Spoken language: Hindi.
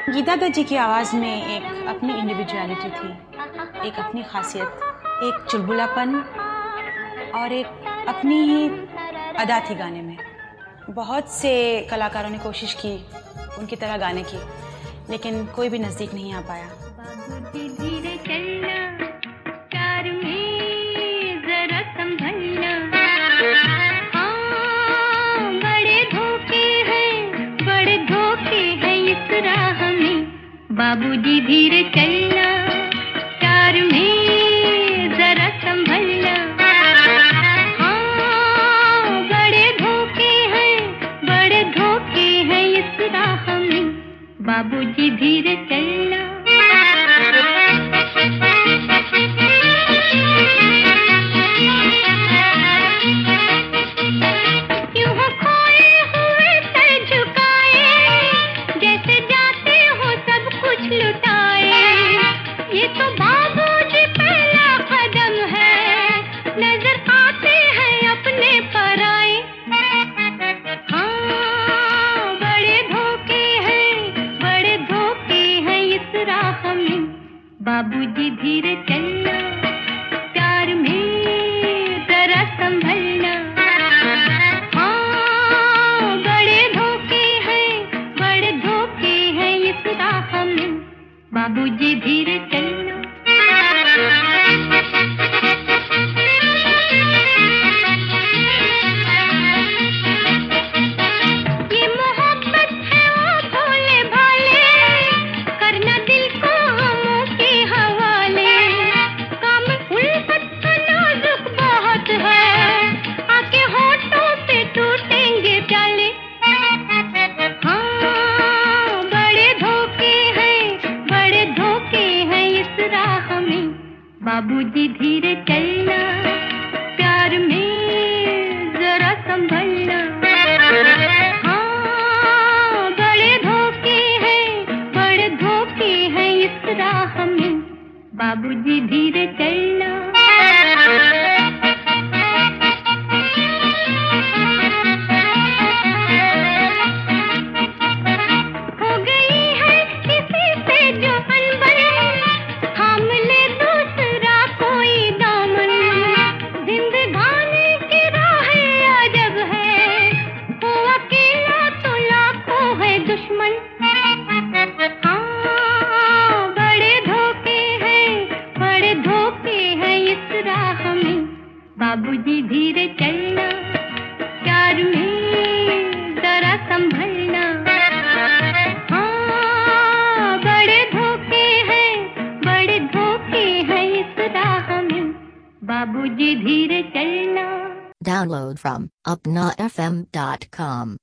गीता दत्त जी की आवाज़ में एक अपनी इंडिविजुअलिटी थी, एक अपनी खासियत, एक चुलबुलापन और एक अपनी ही अदा थी गाने में। बहुत से कलाकारों ने कोशिश की उनकी तरह गाने की, लेकिन कोई भी नज़दीक नहीं आ पाया। बाबूजी धीरे चलना, कार में जरा संभलना, हाँ बड़े धोखे हैं इस राह में। बाबूजी धीरे चलना, कार में जरा संभलना, हाँ बड़े धोखे हैं इस राह में। बाबूजी धीरे चलना। यूं हो खोए हुए सर झुकाए, जैसे जाते हो सब कुछ लुटाए। ये तो बाबूजी पहला कदम है, नजर आते हैं अपने पराए। हाँ बड़े धोखे हैं इस राह में। बाबूजी धीरे चलना, प्यार में जरा संभलना, हाँ बड़े धोखे हैं इस राह में। बाबूजी धीरे चलना। ये मोहब्बत है वो भोले भाले, करना दिल को हमों के हवाले। काम उल्फत का नाजुक बहुत है, आके होठों पे टूटेंगे प्याले। हाँ बड़े धोखे हैं इस राह में। बाबूजी धीरे चलना, प्यार में जरा संभलना, हाँ बड़े धोखे हैं इस राह में। बाबूजी धीरे चलना। हो गई है किसी से जो अनबन, थाम ले दूसरा कोई दामन। जिंदगानी की राहें अजब है, हो अकेला तो लाखों है दुश्मन। हाँ बड़े धोखे हैं इस राह में। बाबूजी धीरे चलना, प्यार में जरा संभलना, हाँ बड़े धोखे हैं इस राह में। बाबूजी धीरे चलना। Download from upnafm.com.